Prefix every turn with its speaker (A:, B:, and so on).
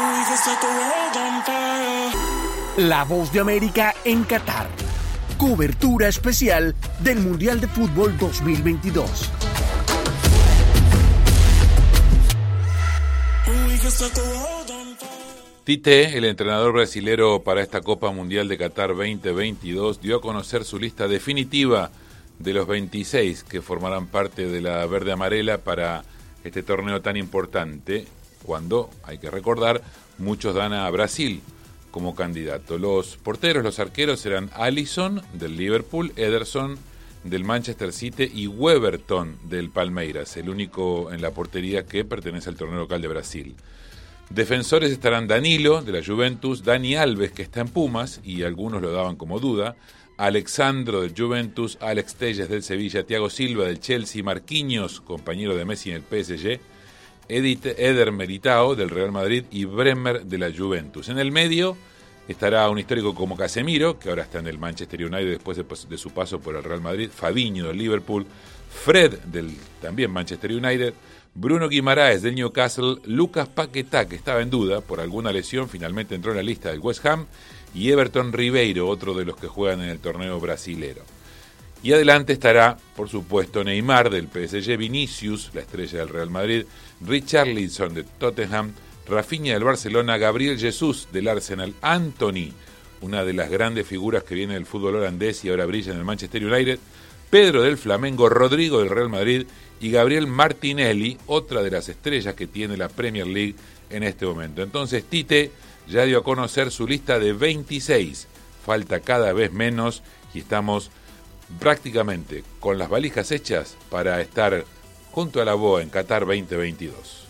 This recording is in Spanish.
A: La Voz de América en Qatar. Cobertura especial del Mundial de Fútbol 2022.
B: Tite, el entrenador brasilero para esta Copa Mundial de Qatar 2022, dio a conocer su lista definitiva de los 26 que formarán parte de la verde amarela para este torneo tan importante, cuando, hay que recordar, muchos dan a Brasil como candidato. Los porteros, los arqueros serán Alisson del Liverpool, Ederson del Manchester City y Weberton del Palmeiras, el único en la portería que pertenece al torneo local de Brasil. Defensores estarán Danilo de la Juventus, Dani Alves que está en Pumas y algunos lo daban como duda, Alexandro del Juventus, Alex Telles del Sevilla, Thiago Silva del Chelsea, Marquinhos, compañero de Messi en el PSG, Eder Militao del Real Madrid y Bremer de la Juventus. En el medio estará un histórico como Casemiro, que ahora está en el Manchester United después de su paso por el Real Madrid, Fabinho del Liverpool, Fred del también Manchester United, Bruno Guimaraes del Newcastle, Lucas Paquetá, que estaba en duda por alguna lesión, finalmente entró en la lista del West Ham, y Everton Ribeiro, otro de los que juegan en el torneo brasilero. Y adelante estará, por supuesto, Neymar del PSG, Vinicius, la estrella del Real Madrid, Richarlison de Tottenham, Rafinha del Barcelona, Gabriel Jesús del Arsenal, Anthony, una de las grandes figuras que viene del fútbol holandés y ahora brilla en el Manchester United, Pedro del Flamengo, Rodrigo del Real Madrid y Gabriel Martinelli, otra de las estrellas que tiene la Premier League en este momento. Entonces Tite ya dio a conocer su lista de 26, falta cada vez menos y estamos prácticamente con las valijas hechas para estar junto a la BOA en Qatar 2022.